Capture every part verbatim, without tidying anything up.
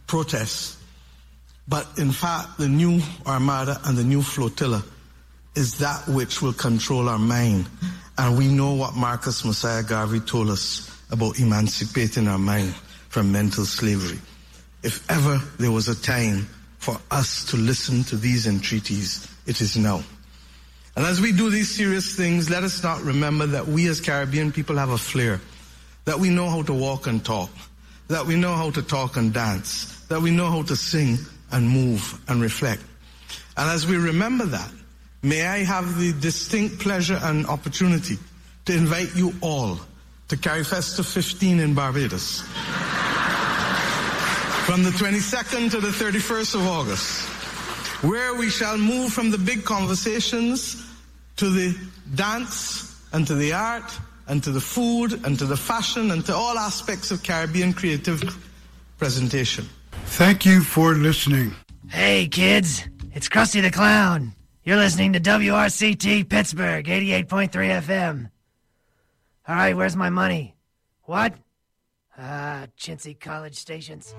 protests. But in fact, the new Armada and the new flotilla is that which will control our mind. And we know what Marcus Messiah Garvey told us about emancipating our mind from mental slavery. If ever there was a time for us to listen to these entreaties, it is now. And as we do these serious things, let us not remember that we as Caribbean people have a flair, that we know how to walk and talk, that we know how to talk and dance, that we know how to sing and move and reflect. And as we remember that, may I have the distinct pleasure and opportunity to invite you all to CariFesta fifteen in Barbados. From the twenty-second to the thirty-first of August, where we shall move from the big conversations to the dance and to the art and to the food and to the fashion and to all aspects of Caribbean creative presentation. Thank you for listening. Hey kids, it's Krusty the Clown. You're listening to W R C T Pittsburgh, eighty-eight point three F M. All right, where's my money? What? Ah, chintzy college stations.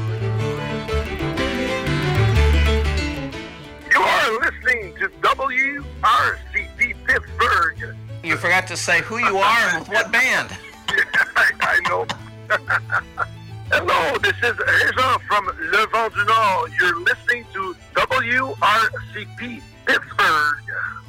You are listening to W R C T Pittsburgh. You forgot to say who you are and with what band. I, I know. Hello, this is Régent from Le Vent du Nord. You're listening to W R C P Pittsburgh.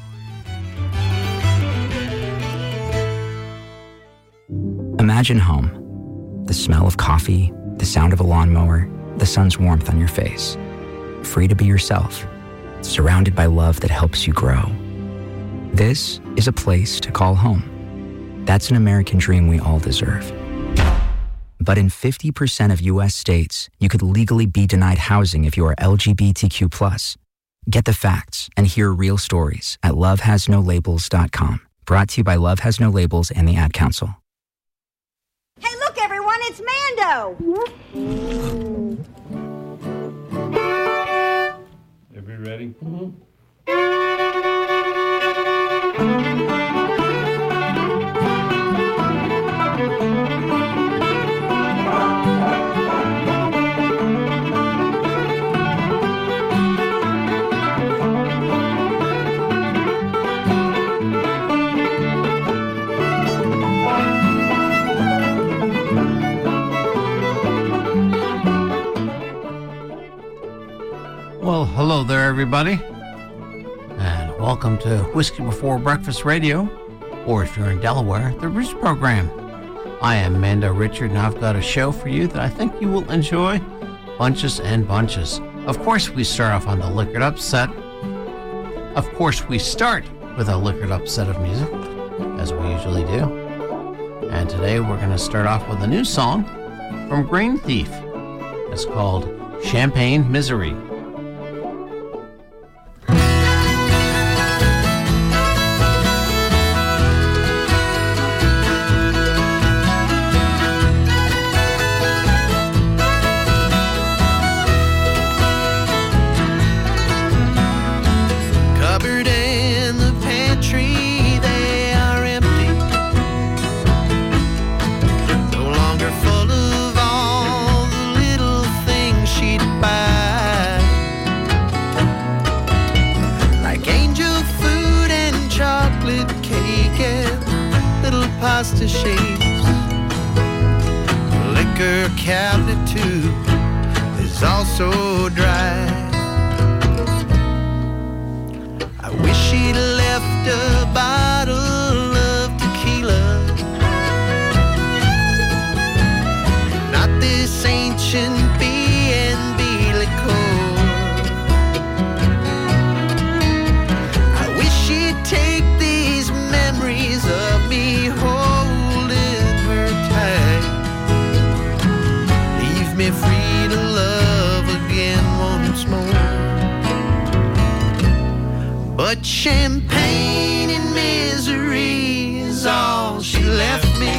Imagine home. The smell of coffee, the sound of a lawnmower, the sun's warmth on your face. Free to be yourself, surrounded by love that helps you grow. This is a place to call home. That's an American dream we all deserve. But in fifty percent of U S states, you could legally be denied housing if you are L G B T Q plus. Get the facts and hear real stories at love has no labels dot com. Brought to you by Love Has No Labels and the Ad Council. Hey, look, everyone, it's Mando! Everybody ready? Mm-hmm. Well, hello there, everybody, and welcome to Whiskey Before Breakfast Radio, or if you're in Delaware, the Roots Program. I am Mando Richard, and I've got a show for you that I think you will enjoy, bunches and bunches. Of course, we start off on the Liquored Up set. Of course, we start with a Liquored Up set of music, as we usually do. And today we're going to start off with a new song from Green Thief. It's called Champagne Misery. pasta shapes. The liquor cabinet too is also dry. I wish she'd left a bottle of tequila, not this ancient B and B liquor. I wish she'd take these memories of me holding her tight, leave me free to love again once more. But champagne and misery is all she left me.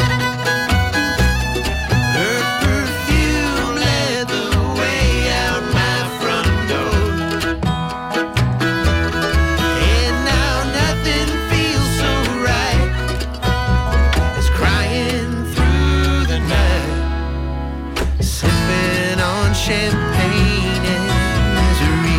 Her perfume led the way out my front door, and now nothing feels so right as crying through the night, sipping on champagne and misery.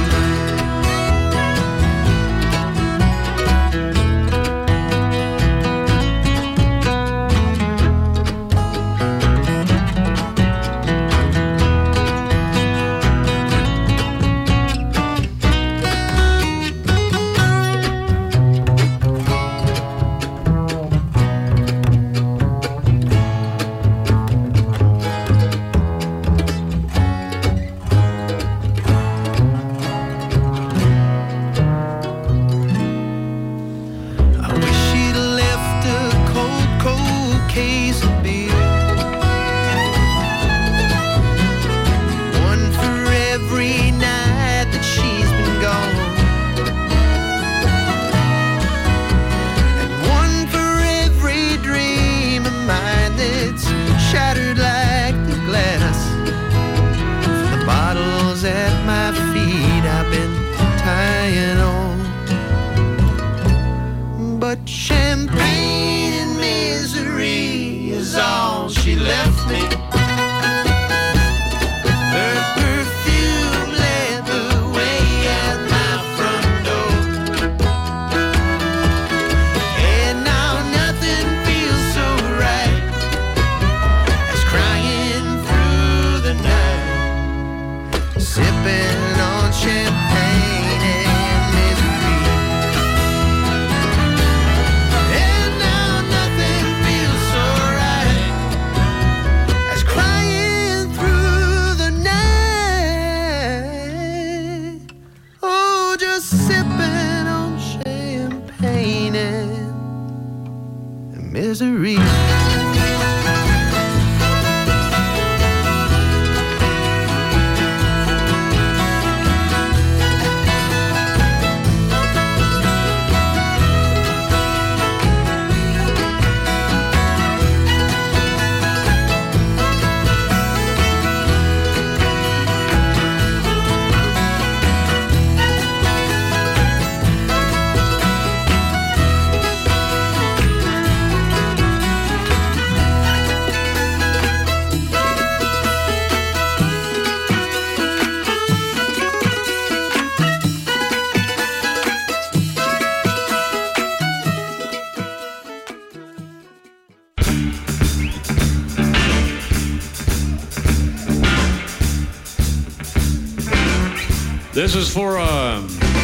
This is for uh,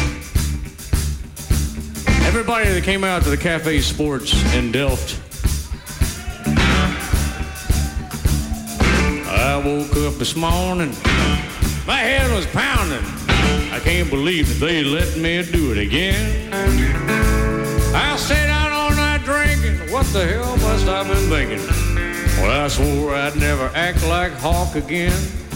everybody that came out to the Cafe Sports in Delft. I woke up this morning, my head was pounding. I can't believe that they let me do it again. I stayed out all night drinking. What the hell must I been thinking? Well, I swore I'd never act like Hawk again.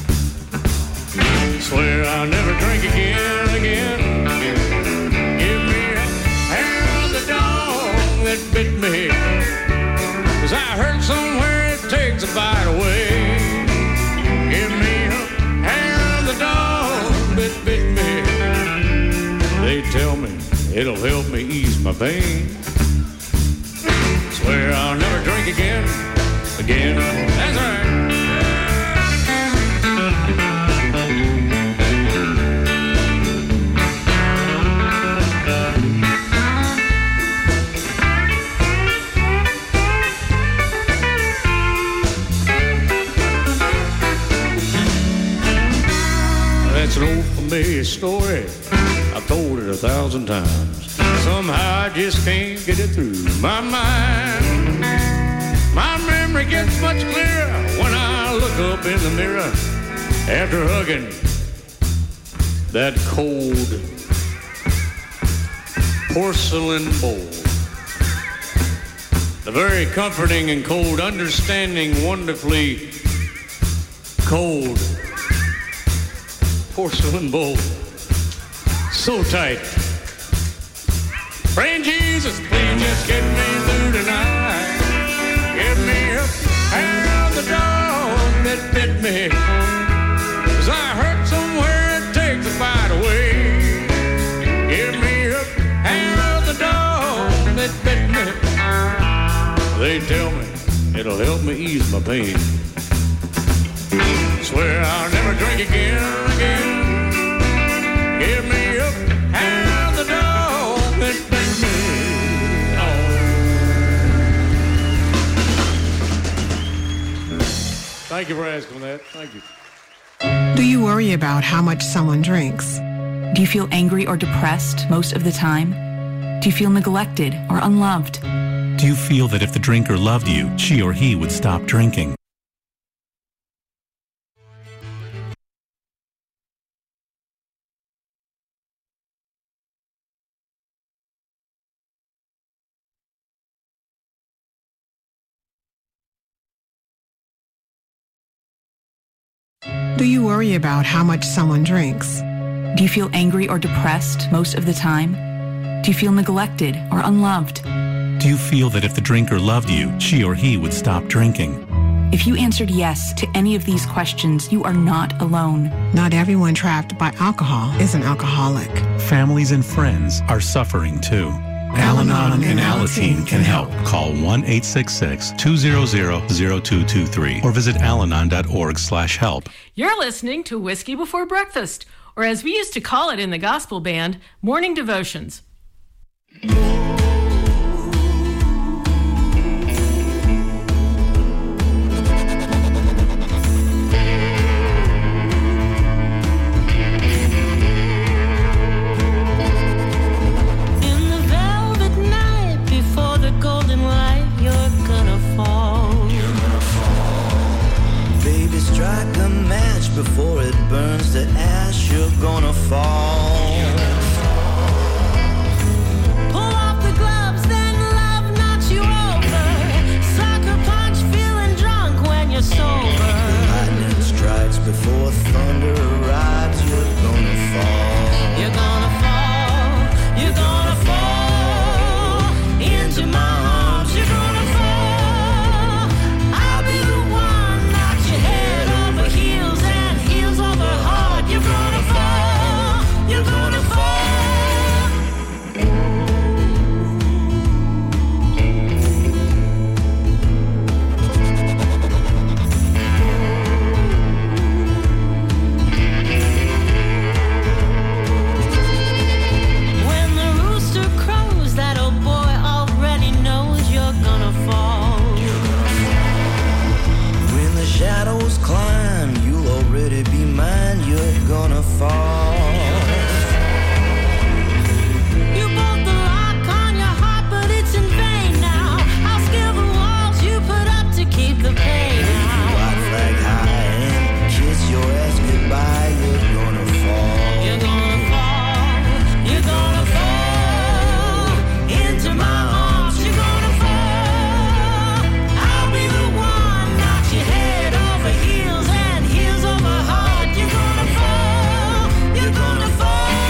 Swear I'll never drink again, again. Give me a hair of the dog that bit me. Cause I heard somewhere it takes a bite away. Give me a hair of the dog that bit me. They tell me it'll help me ease my pain. Swear I'll never drink again, again. That's right. It's an old familiar story. I've told it a thousand times. Somehow I just can't get it through my mind. My memory gets much clearer when I look up in the mirror after hugging that cold porcelain bowl. The very comforting and cold, understanding, wonderfully cold porcelain bowl. So tight. Praying Jesus, please just get me through tonight. Give me a hair of the dog that bit me. Cause I heard somewhere it takes a bite away. Give me a hair of the dog that bit me. They tell me it'll help me ease my pain. Swear I'll never drink drink again and again. Give me up and the dog that bit me. Thank you for asking that. Thank you. Do you worry about how much someone drinks? Do you feel angry or depressed most of the time? Do you feel neglected or unloved? Do you feel that if the drinker loved you, she or he would stop drinking? Do you worry about how much someone drinks? Do you feel angry or depressed most of the time? Do you feel neglected or unloved? Do you feel that if the drinker loved you, she or he would stop drinking? If you answered yes to any of these questions, you are not alone. Not everyone trapped by alcohol is an alcoholic. Families and friends are suffering too. Al-Anon and Alateen can help. Call one eight six six, two zero zero, zero two two three or visit alanon dot org slash help. You're listening to Whiskey Before Breakfast, or as we used to call it in the gospel band, Morning Devotions. Strike a match before it burns to ash. You're gonna fall. Pull off the gloves, then love knocks you over. Sucker punch, feeling drunk when you're sober. Lightning strikes before thunder arrives. You're gonna fall. You're gonna fall. You're gonna fall into my arms. You're gonna fall. I'll be the one knocks your head over heels and heels over heart. You're gonna fall. You're gonna fall. When the rooster crows, that old boy already knows you're gonna fall. When the shadows climb, you'll already be mine. You're gonna fall. You bolt the lock on your heart, but it's in vain now. I'll scale the walls you put up to keep the pain out. White flag high and kiss your ass goodbye. You're gonna fall. You're gonna fall. You're gonna fall into my arms. You're gonna fall. I'll be the one knocks your head over heels and heels over heart. You're gonna fall. You're gonna fall.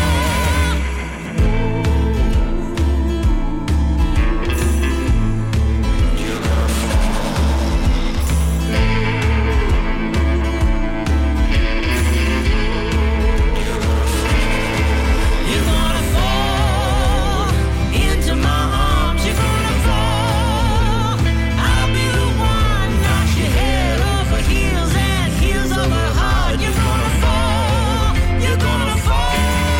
You're gonna fall into my arms. You're gonna fall. I'll be the one knocks your head over heels and heels over heart. You're gonna fall. You're gonna fall.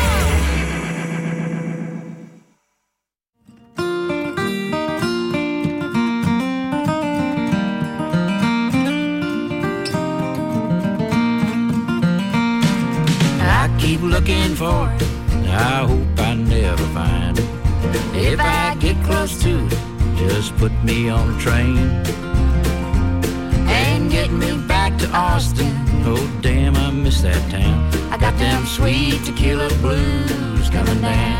I keep looking for it. I hope I never find it. If I get close to it, just put me on a train and get me back to Austin. Oh damn, I miss that town. I got them sweet tequila blues coming down.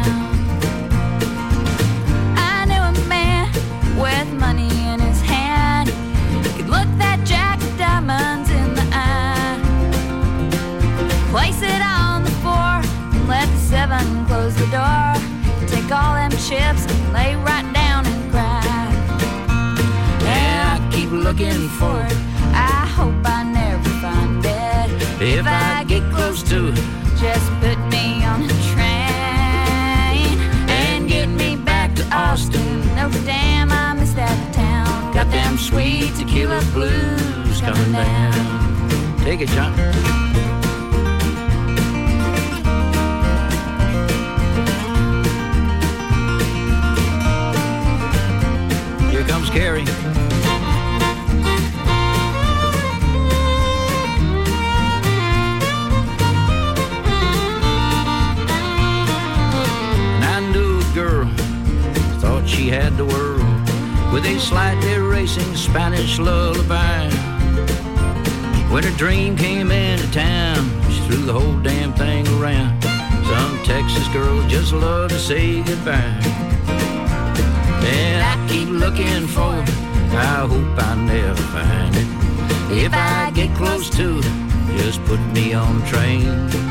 I knew a man with money in his hand. He could look that jack of diamonds in the eye, place it on the floor, and let the seven close the door. Take all them chips and lay right down and cry. And I keep looking for it. I hope I never find it. If I get close to it, Just put me on a train and get me back to Austin. No damn, I miss that town. Got them sweet tequila blues coming down. Take it, John. a slightly racing Spanish lullaby. When her dream came into town, she threw the whole damn thing around. Some Texas girls just love to say goodbye. And I keep looking for it, I hope I never find it. If I get close to it, just put me on a train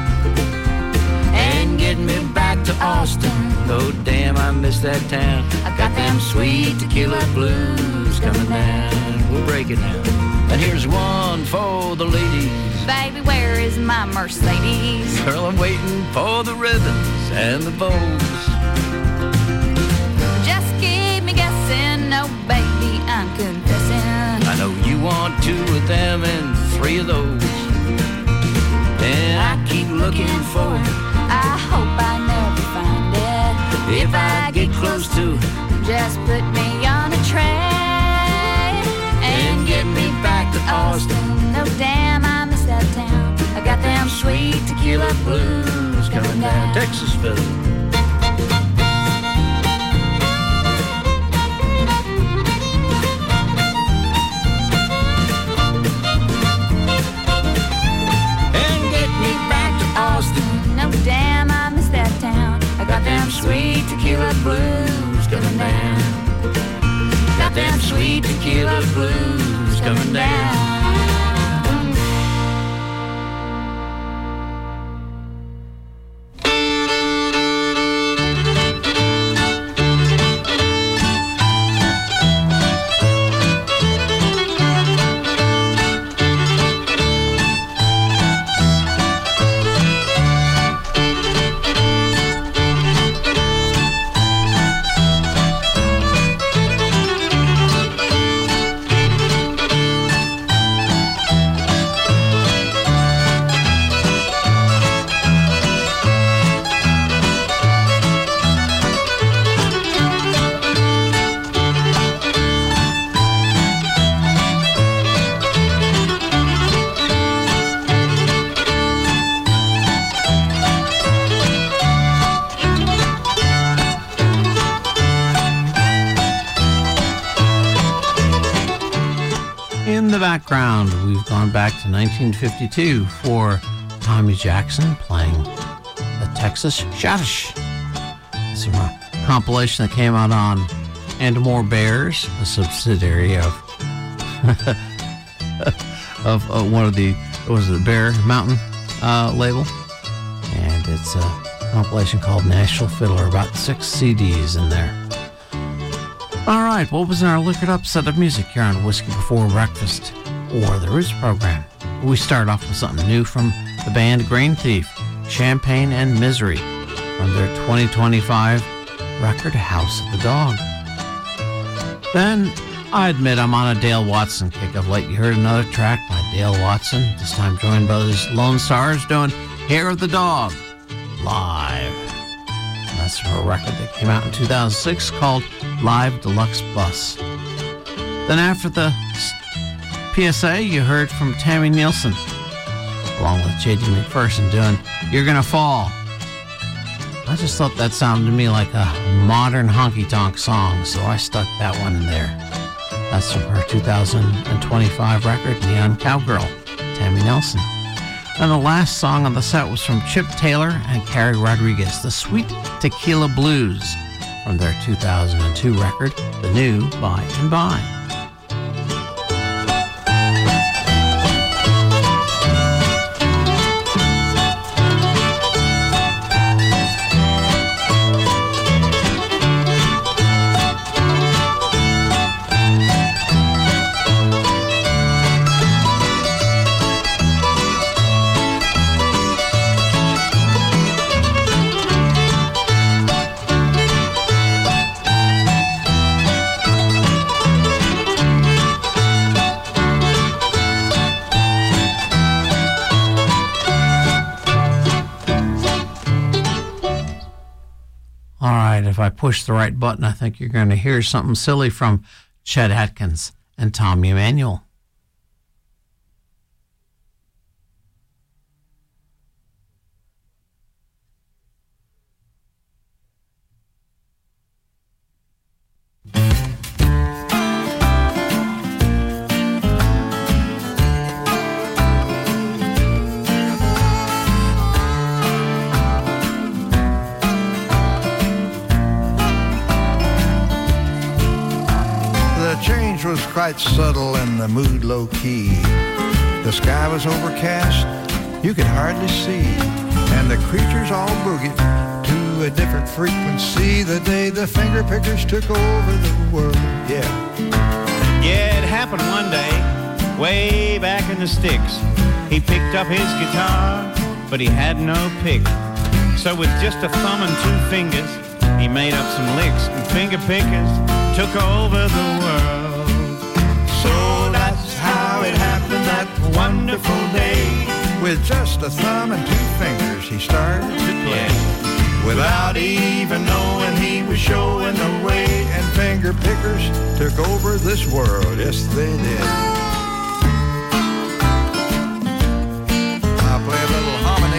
and get me back to Austin. Oh damn, I miss that town. I got them sweet tequila blues coming down. We'll break it down. And here's one for the ladies. Baby, where is my Mercedes? Girl, I'm waiting for the ribbons and the bows. Just keep me guessing, oh baby, I'm confessing. I know you want two of them and three of those. And I keep looking for it, I hope I never find it. if I get close to it, just put me on a train and get me back to Austin. Oh damn, I miss that town. I got them sweet tequila blues coming down. Texas fiddle. No damn, I miss that town. I got them sweet tequila blues coming down. Got them sweet tequila blues coming down. Background, we've gone back to nineteen fifty-two for Tommy Jackson playing the Texas Shadish. This is a compilation that came out on And More Bears, a subsidiary of of uh, one of the what was it, the Bear Mountain uh, label, and it's a compilation called Nashville Fiddler, about six C Ds in there. All right, what was in our liquored up set of music here on Whiskey Before Breakfast, or the Roots program? We start off with something new from the band Grain Thief, Champagne and Misery, from their twenty twenty-five record House of the Dog. Then, I admit I'm on a Dale Watson kick of late. You heard another track by Dale Watson, this time joined by his Lone Stars doing Hair of the Dog, live. And that's from a record that came out in two thousand six called Live Deluxe Bus. Then after the P S A, you heard from Tammy Nielsen, along with J D McPherson doing You're Gonna Fall. I just thought that sounded to me like a modern honky-tonk song, so I stuck that one in there. That's from her two thousand twenty-five record, Neon Cowgirl, Tammy Nielsen. And the last song on the set was from Chip Taylor and Carrie Rodriguez, the Sweet Tequila Blues, from their two thousand two record, The New By and By. If I push the right button, I think you're going to hear something silly from Chet Atkins and Tom Emanuel. right subtle and the mood low key. The sky was overcast, you could hardly see, and the creatures all boogied to a different frequency the day the finger pickers took over the world. Yeah. Yeah, it happened one day, way back in the sticks. He picked up his guitar, but he had no pick. So with just a thumb and two fingers, he made up some licks, and finger pickers took over the world. So that's how it happened that wonderful day. With just a thumb and two fingers, he started to play. Yeah. Without even knowing he was showing the way, and finger pickers took over this world. Yes, they did. I'll play a little harmony.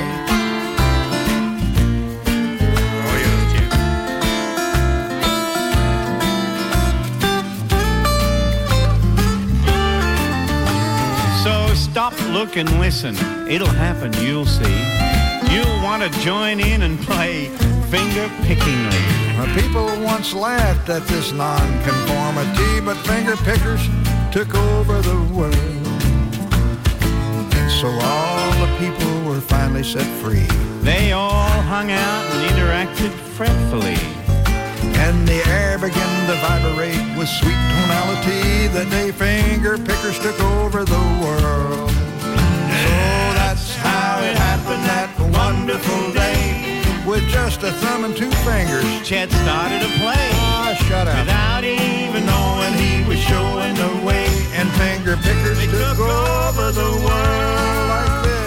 Stop, look, and listen. It'll happen, you'll see. You'll want to join in and play finger-pickingly. People once laughed at this nonconformity, but finger pickers took over the world. And so all the people were finally set free. They all hung out and interacted fretfully. And the air began to vibrate with sweet tonality the day finger pickers took over the world. So that's how it happened that wonderful day. With just a thumb and two fingers, Chet started to play. Ah, shut up. Without even knowing he was showing the way. And finger pickers they took over the world like this.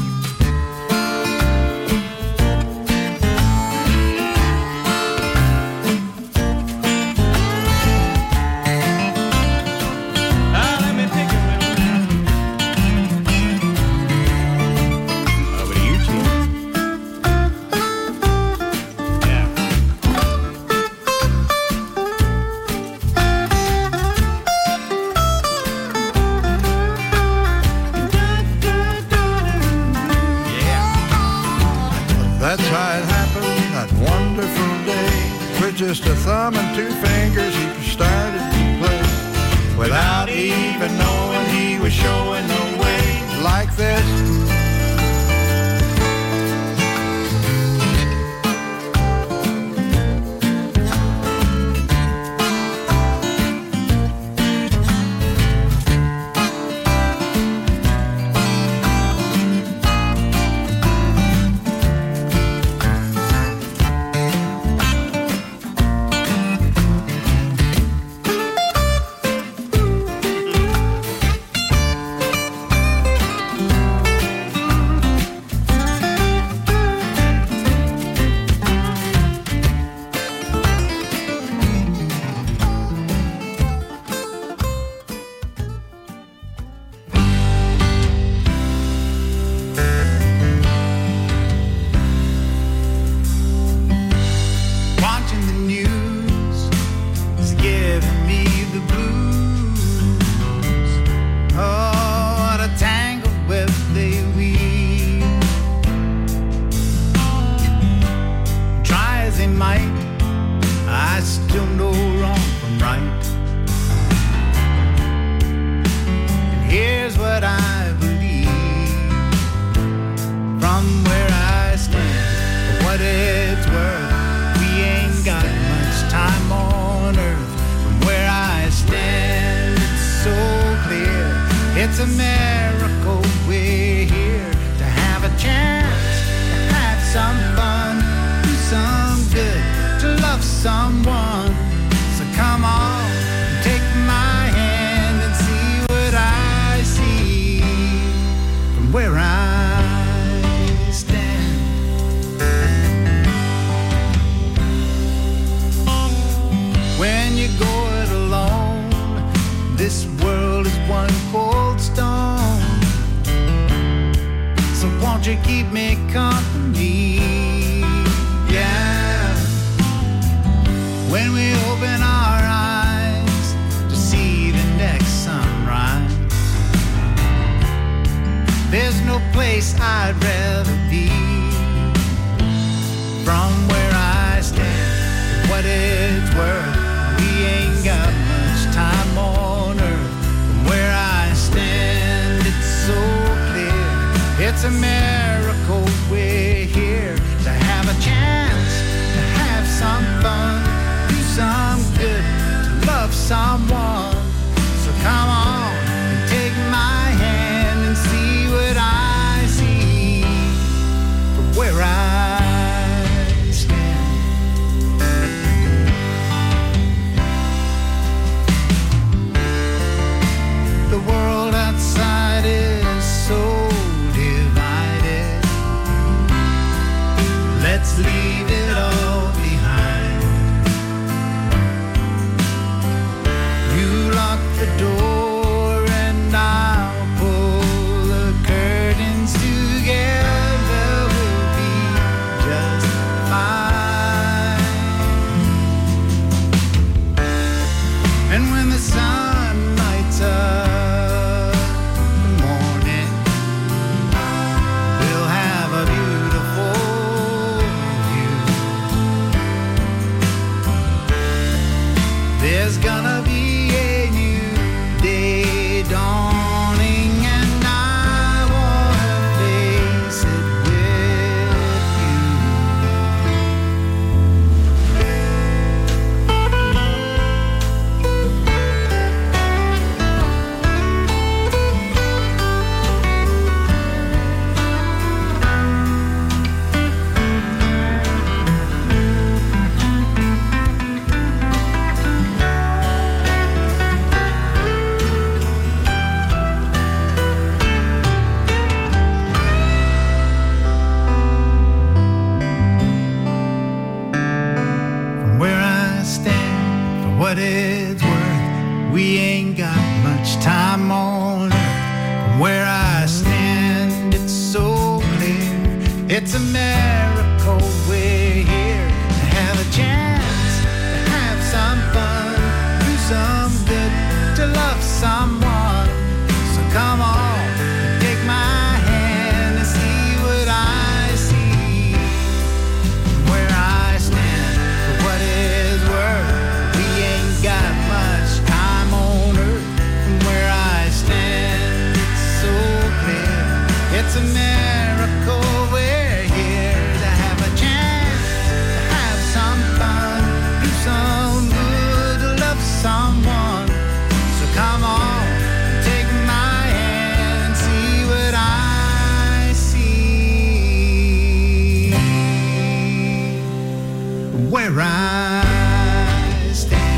That's how it happened that wonderful day. With just a thumb and two fingers, he started to play. Without even knowing he was showing the way like this. It's a miracle we're here to have a chance to have some fun, do some good, to love someone. So come on, take my hand and see what I see from where I stand. When you go it alone, this world is one cold stone. So won't you keep me company? Yeah. When we open our eyes to see the next sunrise, there's no place I'd rather be. From where I stand, what it's worth, we ain't got much time on earth. It's a miracle we're here to have a chance to have some fun, do some good, to love someone. So come on, take my hand and see what I see. Where I stand, for what it's worth, we ain't got much time on earth. From where I stand, it's so clear, it's a miracle we're here to have a chance to have some fun, do some good, to love someone. So come on, take my hand and see what I see. Where I stand.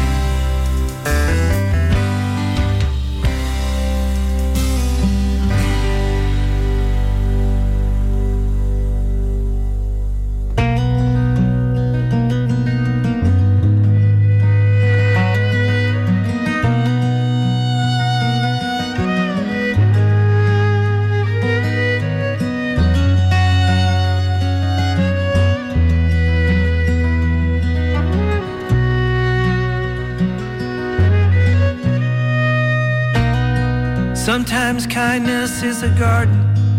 Sometimes kindness is a garden,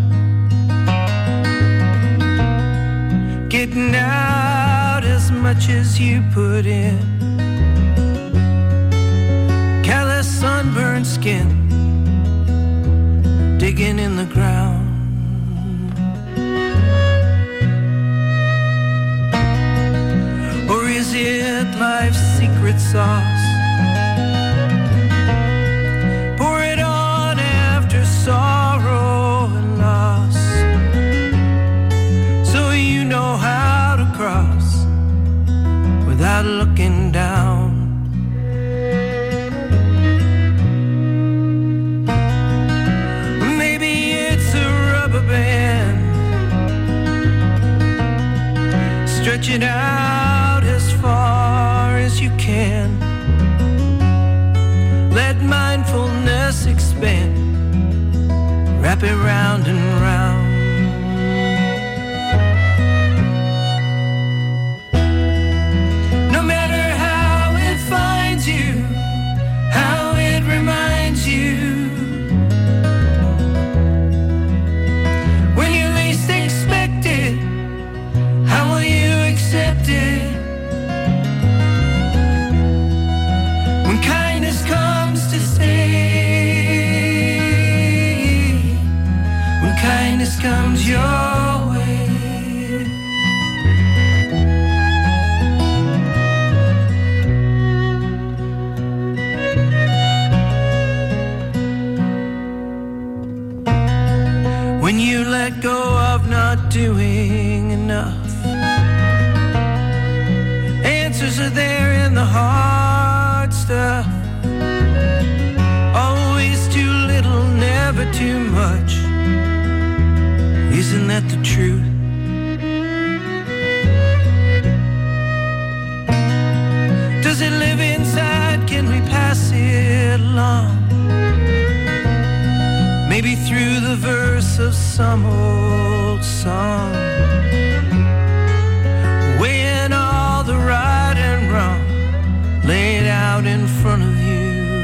getting out as much as you put in. Callous, sunburned skin, digging in the ground. Or is it life's secret sauce? Sorrow and loss, so you know how to cross without looking down. Maybe it's a rubber band stretching out as far as you can. Let mindfulness expand, wrap it round and round. No matter how it finds you, how it reminds you, when you least expect it, how will you accept it? When kindness comes to stay, kindness comes your way. When you let go of not doing enough, answers are there in the hard stuff. Always too little, never too much. Isn't that the truth? Does it live inside? Can we pass it along? Maybe through the verse of some old song, weighing all the right and wrong laid out in front of you.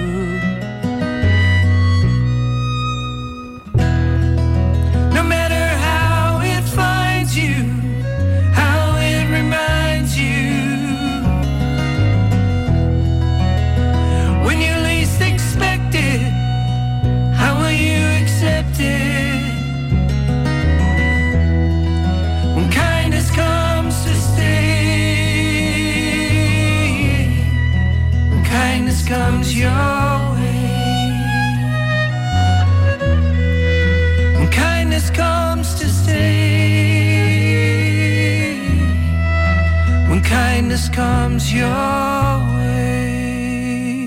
You, how it reminds you, when you least expect it, how will you accept it? When kindness comes to stay, when kindness comes your way, when kindness comes to stay, kindness comes your way.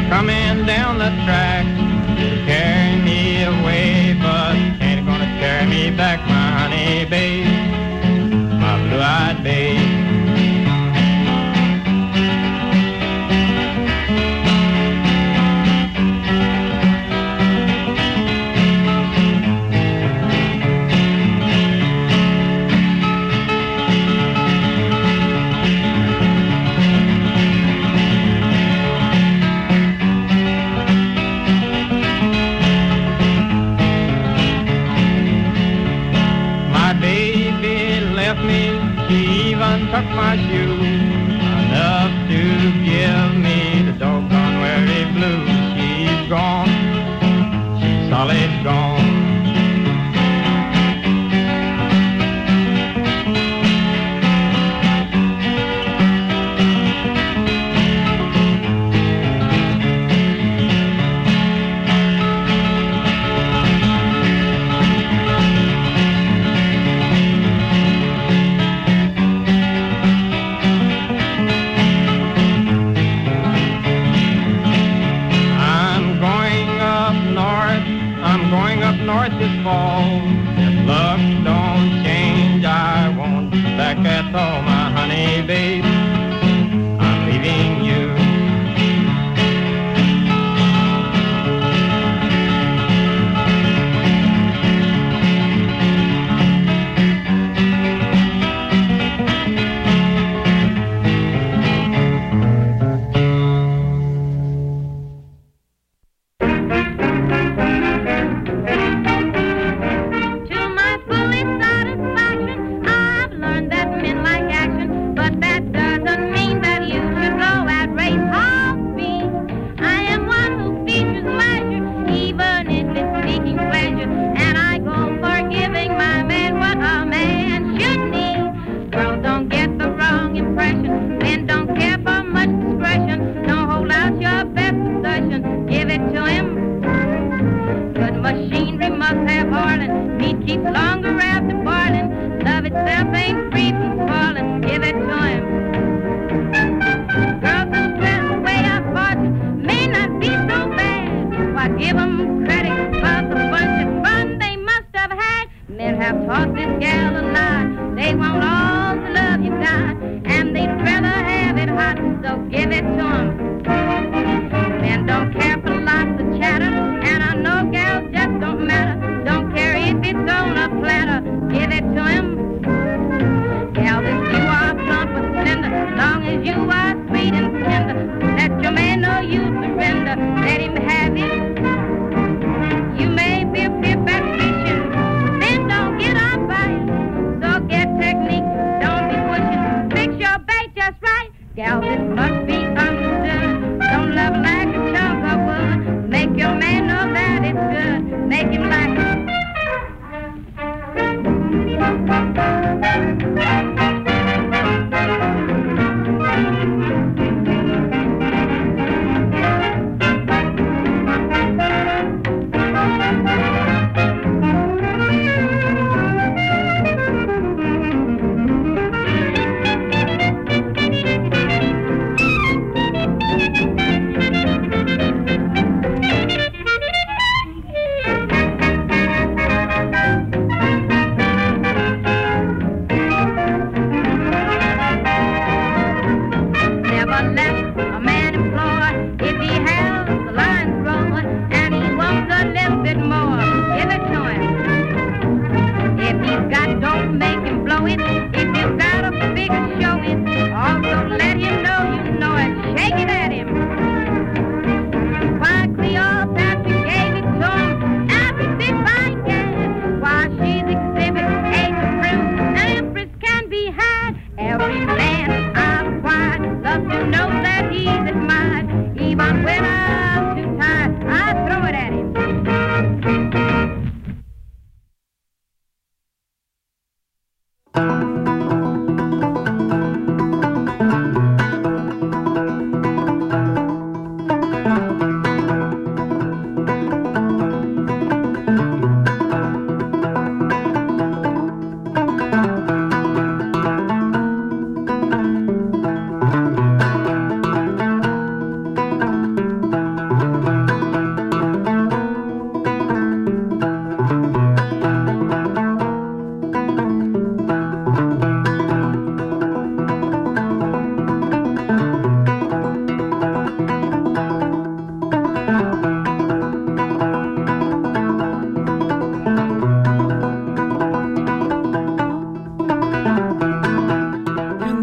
coming down the track, carry me away, but ain't gonna carry me back, my honey babe, my blue-eyed babe. Tuck my shoe enough to give me the doggone weary blues. She's gone, she's solid gone. North this fall, if luck don't change, I won't be back at all, my honey babe, I'm leaving you.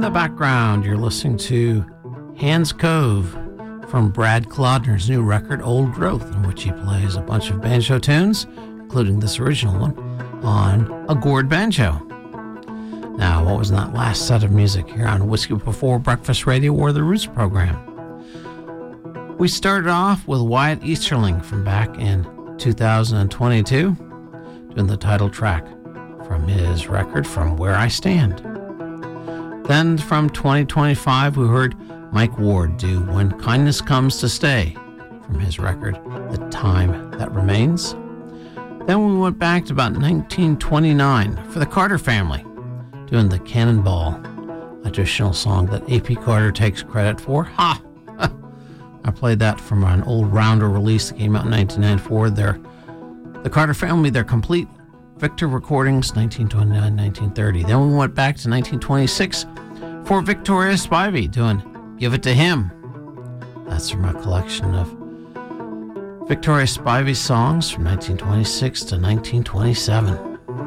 the background, you're listening to Hans Cove from Brad Clodner's new record, Old Growth, in which he plays a bunch of banjo tunes, including this original one, on a gourd banjo. Now, what was in that last set of music here on Whiskey Before Breakfast Radio or the Roots program? We started off with Wyatt Easterling from back in two thousand twenty-two, doing the title track from his record, From Where I Stand. Then from twenty twenty-five, we heard Mike Ward do When Kindness Comes to Stay from his record, The Time That Remains. Then we went back to about nineteen twenty-nine for the Carter family, doing the Cannonball, a traditional song that A P Carter takes credit for. Ha! I played that from an old Rounder release that came out in nineteen ninety-four. Their, the Carter family, their complete Victor recordings, nineteen twenty-nine to nineteen thirty. Then we went back to nineteen twenty-six for Victoria Spivey doing Give It to Him. That's from a collection of Victoria Spivey songs from nineteen twenty-six to nineteen twenty-seven.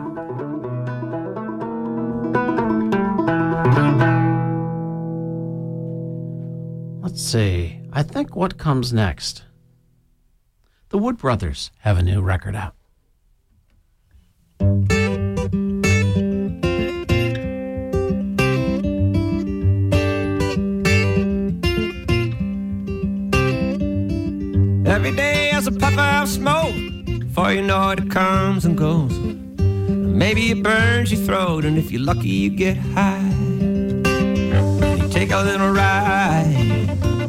Let's see. I think what comes next? The Wood Brothers have a new record out. Every day as a puff of smoke, before you know it, it comes and goes. Maybe it burns your throat, and if you're lucky, you get high. You take a little ride.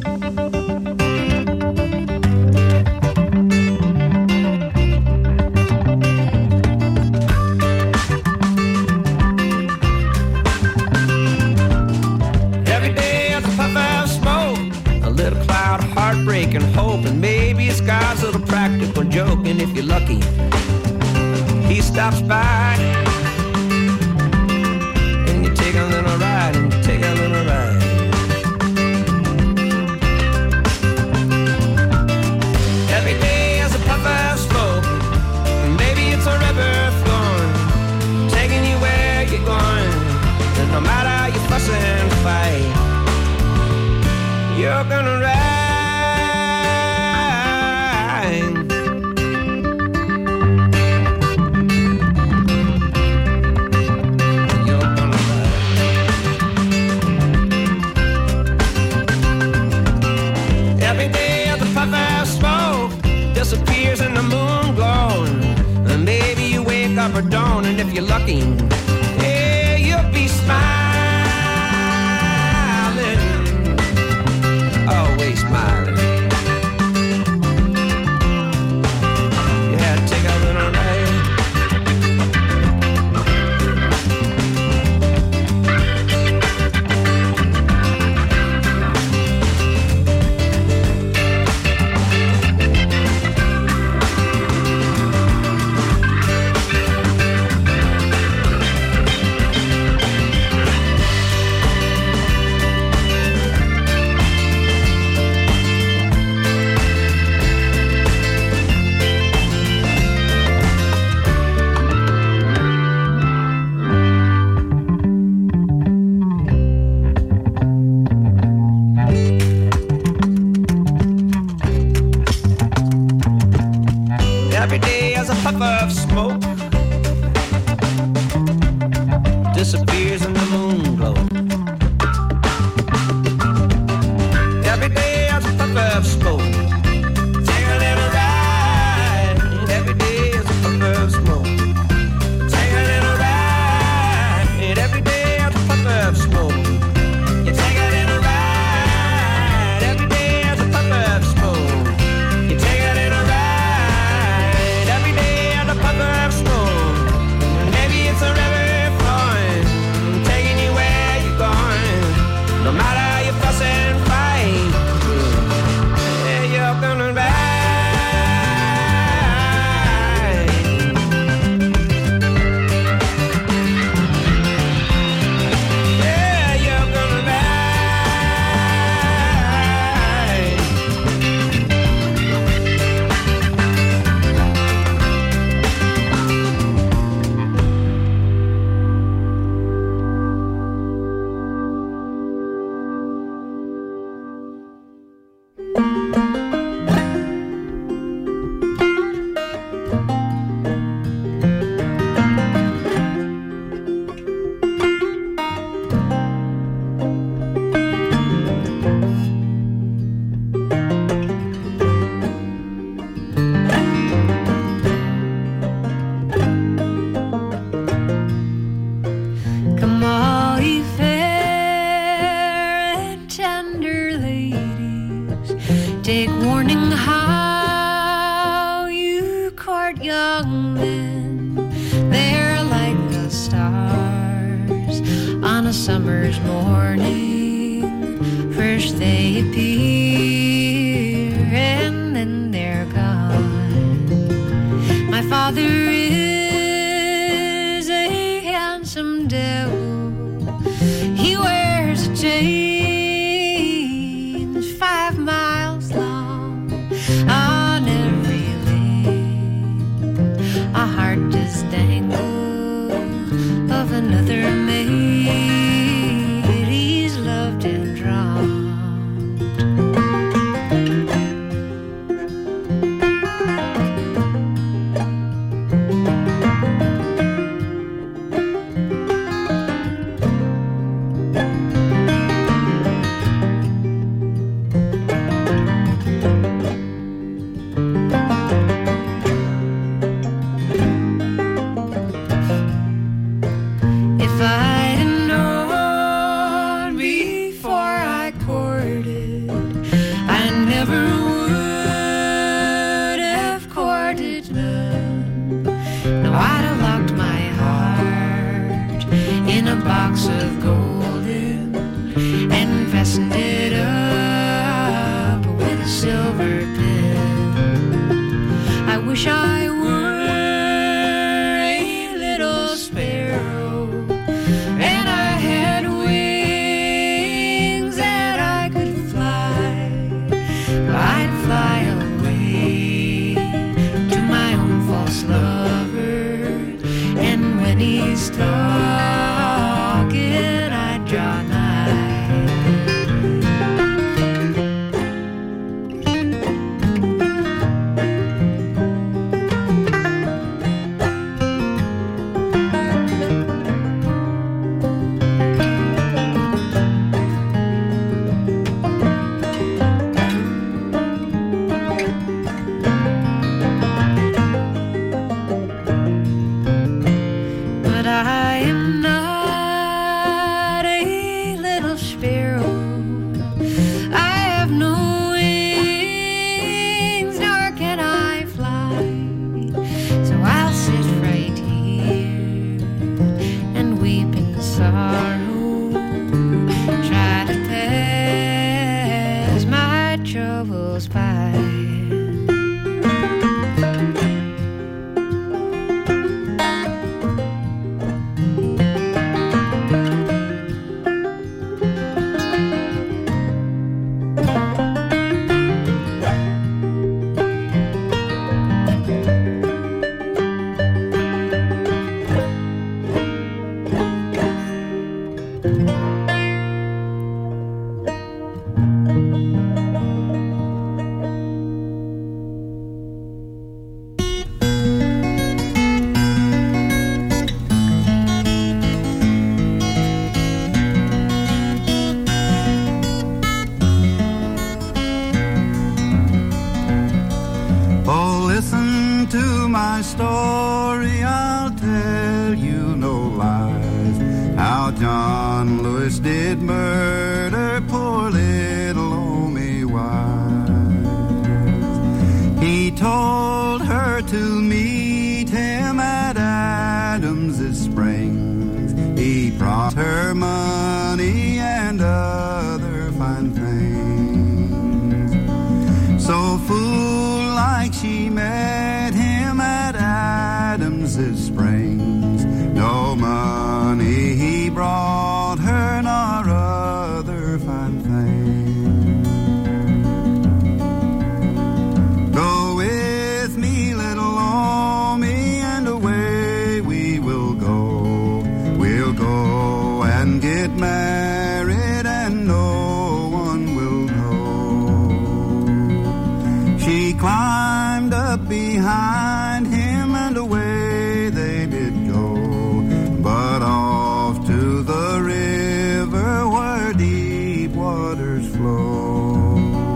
Every day as a puff of smoke, a little cloud of heartbreak and hope, and maybe it's God's little practical joke, and if you're lucky, he stops by, and you take a little ride, and you take a little ride. Every day is a puff of smoke, and maybe it's a river flowing, taking you where you're going, and no matter how you fuss and fight, you're gonna ride. Disappears in the moon glowing, and maybe you wake up at dawn, and if you're lucky, yeah, you'll be smiling, always smiling. You had to take a little of smoke disappears in the moon glow. Every day as a puff of smoke, take a little ride. Every day as a puff of smoke, take a little ride. Every day as a puff of smoke, you take a little ride. Every day as a puff of smoke, you take a little ride. Of smoke, maybe it's a river flowing, taking you where you're going. No matter how you fuss and fight, yeah, you're gonna ride. Yeah, you're gonna ride. Come all ye fair and tender ladies, take warning how you court young men. They're like the stars on a summer's morning. First they appear and then they're gone. My father is a handsome devil. He wears a chain that's five miles long. On every lane a heart does dangle of another maid. He's loved and drawn. If I'd known before I courted, I never would have courted none. No, I'd have locked my heart in a box of golden and fastened it up with a silver pin. I wish I were a little sparrow, and I had wings that I could fly. I'd fly away to my own false lover, and when he's talking, I'd draw nigh. But I am not a little sparrow. I have no wings, nor can I fly. So I'll sit right here and weep in sorrow, try to pass my troubles by. Oh, listen to my story, I'll tell you no lies. How John Lewis did murder poor little Omi Wise. He told her to meet him at Adams's Springs. He promised her money and other fine things. So fool like she met him at Adams's Springs. No money he brought her, nor other fine things. Go with me, little Omi, and away we will go. We'll go and get married, and no one will know. behind him, and away they did go, but off to the river where deep waters flow.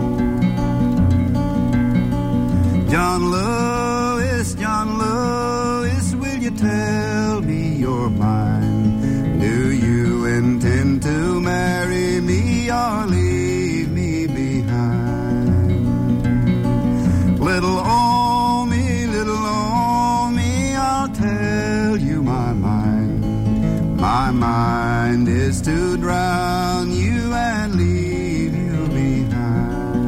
John Lewis, John Lewis, will you tell me your mind? Do you intend to marry me or leave me behind? Little Omi, little Omi, I'll tell you my mind. My mind is to drown you and leave you behind.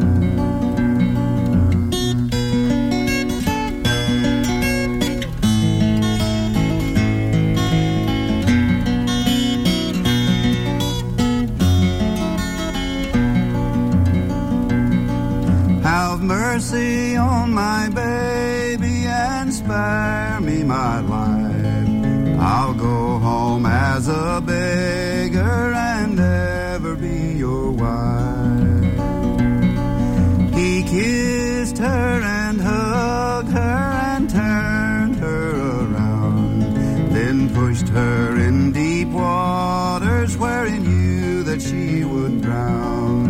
Have mercy on my baby and spare me my life. I'll go home as a beggar and ever be your wife. He kissed her and hugged her and turned her around, then pushed her in deep waters where he knew that she would drown.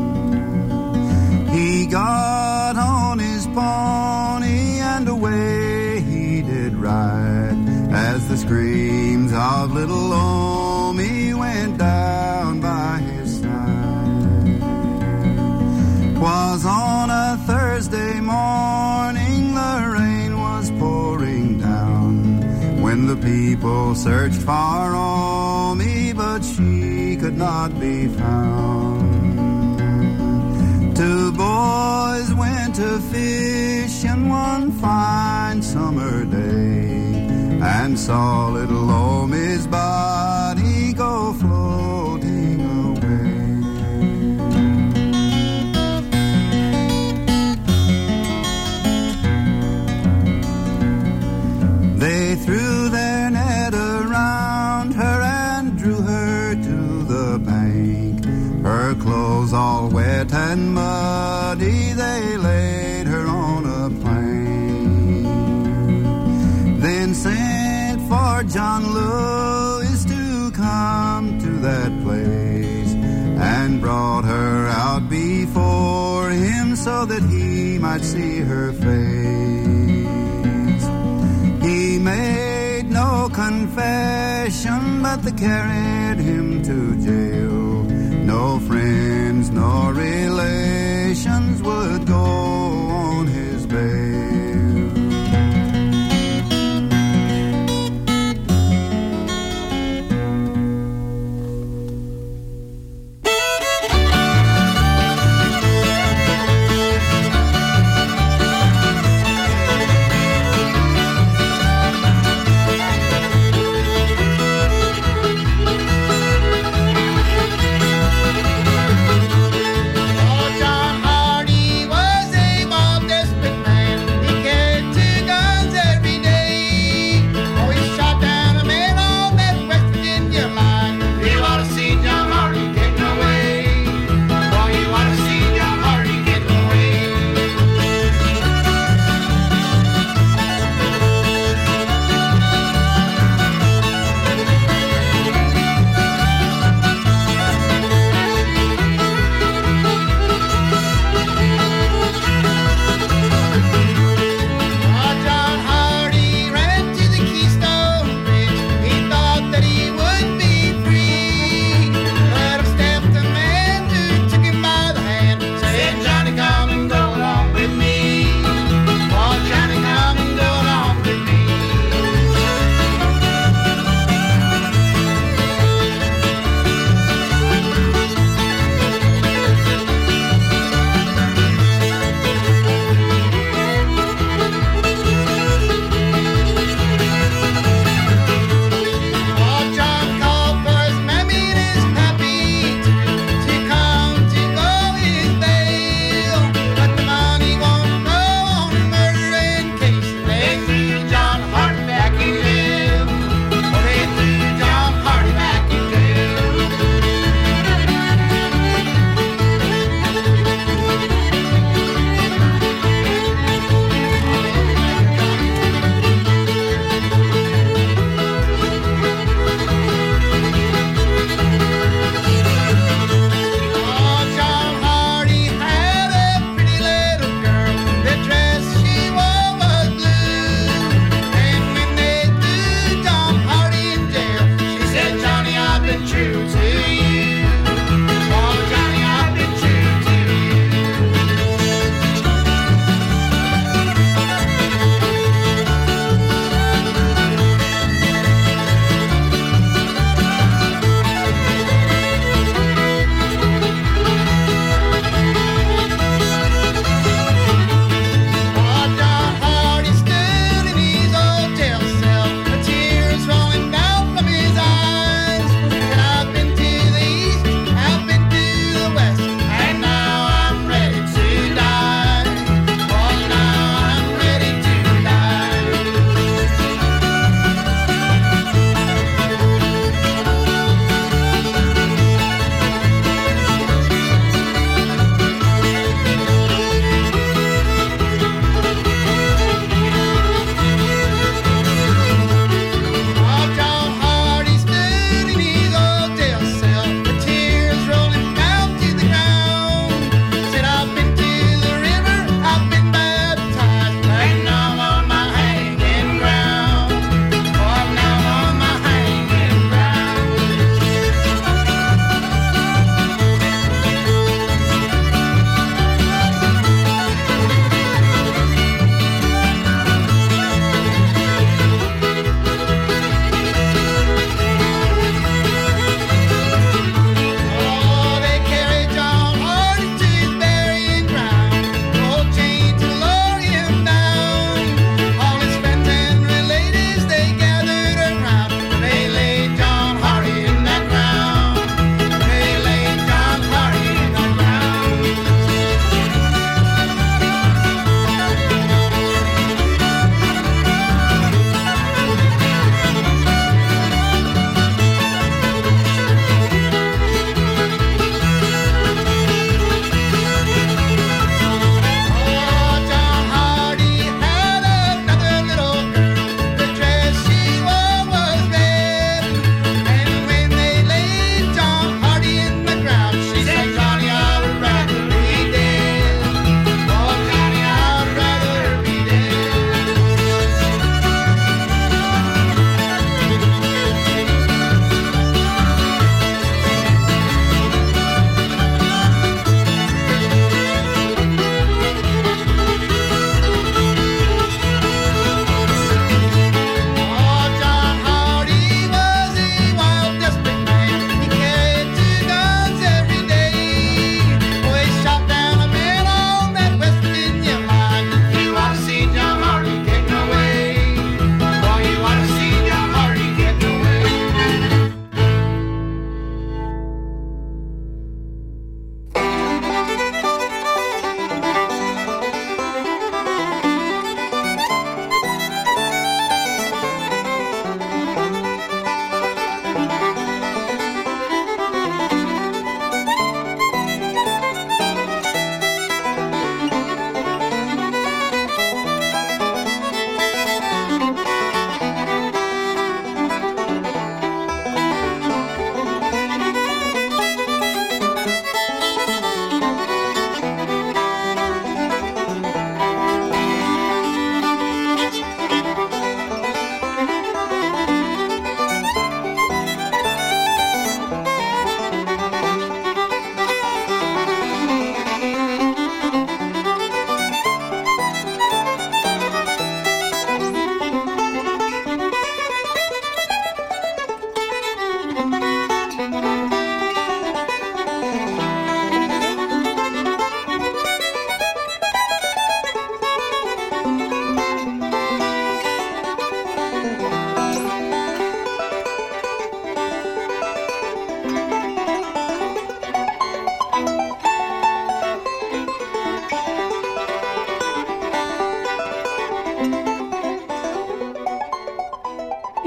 He got on his pony and away he did ride, as the screams of little Omi went down by his side. 'Twas on a Thursday morning, the rain was pouring down, when the people searched for Omi, but she could not be found. Two boys went to fishing one fine summer day, and saw little Omi's body go floating away. They threw their net around her and drew her to the bank. Her clothes all wet and muddy, they laid her on a plank. Then sent for John Lewis to come to that place, and brought her out before him so that he might see her face. He made no confession, but they carried him to jail. No friends nor relations would go on his bail.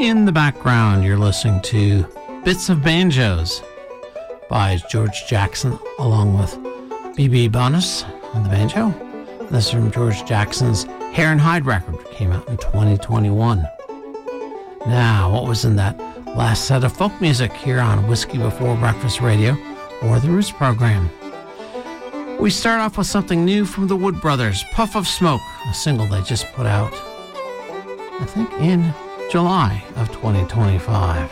In the background, you're listening to Bits of Banjos by George Jackson, along with B B Bonus on the banjo. This is from George Jackson's Hair and Hide record, came out in twenty twenty-one. Now, what was in that last set of folk music here on Whiskey Before Breakfast Radio, or the Roots program? We start off with something new from the Wood Brothers, Puff of Smoke, a single they just put out, I think, in July of twenty twenty-five.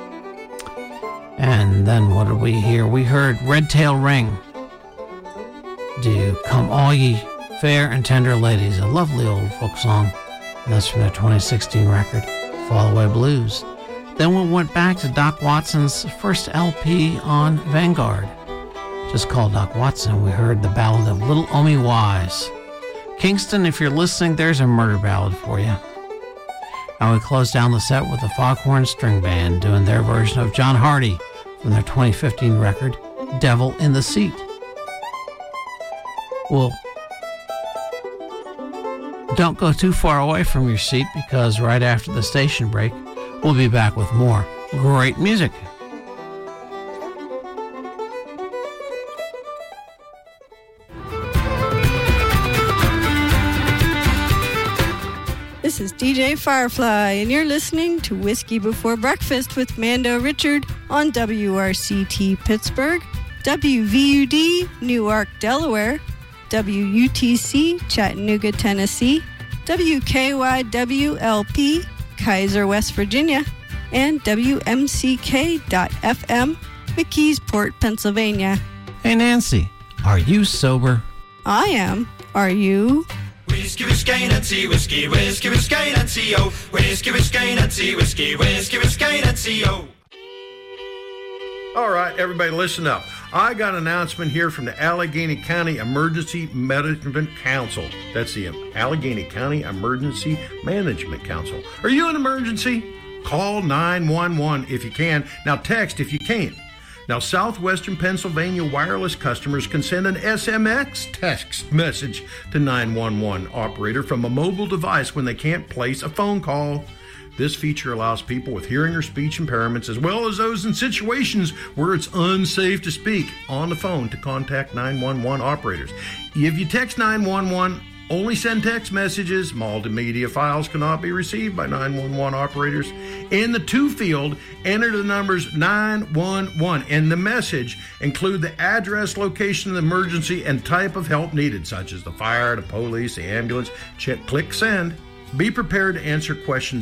And then what did we hear? We heard Red Tail Ring. Do Come All Ye Fair and Tender Ladies, a lovely old folk song. And that's from their twenty sixteen record, Fall Away Blues. Then we went back to Doc Watson's first L P on Vanguard, just called Doc Watson. We heard the ballad of Little Omi Wise. Kingston, if you're listening, there's a murder ballad for you. And we close down the set with the Foghorn String Band doing their version of John Hardy from their twenty fifteen record, Devil in the Seat. Well, don't go too far away from your seat, because right after the station break, we'll be back with more great music. This is D J Firefly, and you're listening to Whiskey Before Breakfast with Mando Richard on W R C T Pittsburgh, W V U D Newark, Delaware, W U T C Chattanooga, Tennessee, W K Y W L P Kaiser, West Virginia, and W M C K dot F M McKeesport, Pennsylvania. Hey Nancy, are you sober? I am. Are you? Whiskey, whiskey, Nancy, whiskey, whiskey, whiskey, Nancy, oh. Whiskey, whiskey, Nancy, whiskey, whiskey, whiskey, Nancy, oh. All right, everybody listen up. I got an announcement here from the Allegheny County Emergency Management Council. That's the Allegheny County Emergency Management Council. Are you in emergency? Call nine one one if you can. Now text if you can't. Now, Southwestern Pennsylvania wireless customers can send an S M S text message to nine one one operator from a mobile device when they can't place a phone call. This feature allows people with hearing or speech impairments, as well as those in situations where it's unsafe to speak on the phone, to contact nine one one operators. If you text nine one one, only send text messages. Multimedia files cannot be received by nine one one operators. In the to field, enter the numbers nine one one. In the message, include the address, location of the emergency, and type of help needed, such as the fire, the police, the ambulance. Check, click send. Be prepared to answer questions